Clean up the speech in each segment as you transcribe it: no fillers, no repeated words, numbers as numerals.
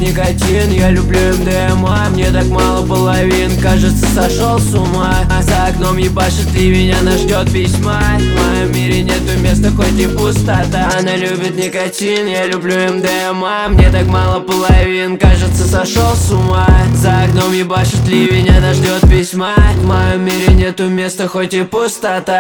никотин, я люблю МДМА. Мне так мало половин, кажется, сошел с ума. За окном ебашит ливень, она ждет письма. В моем мире нету места, хоть и пустота. Она любит никотин, я люблю МДМА. Мне так мало половин, кажется, сошел с ума. За окном ебашит ливень, она ждет письма. В моем мире нету места, хоть и пустота.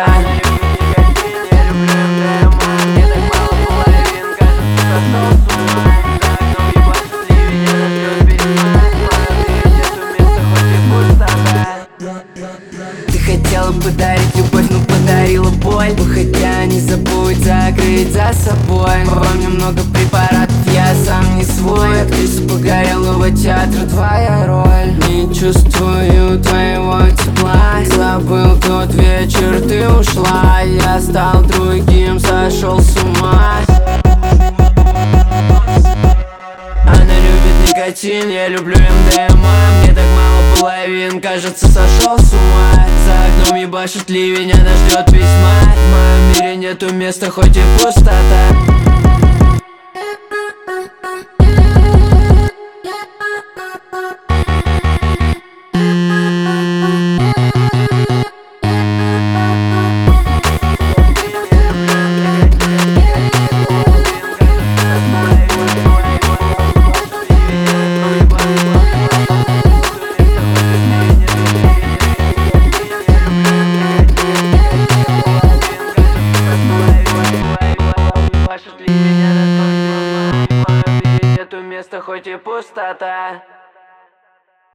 Ты хотела подарить любовь, но подарила боль. Хотя не забудь закрыть за собой. Во мне много препаратов, я сам не свой. Актриса погорелого театра, твоя роль. Не чувствую твоего тепла. Забыл тот вечер, ты ушла. Я стал другим, сошел с ума. Она любит никотин, я люблю МДМА. Мне так мало половин, кажется, сошел с ума. За окном ебашит ливень, она ждет письма. В моем мире нету места, хоть и пустота. Нету места, хоть и пустота.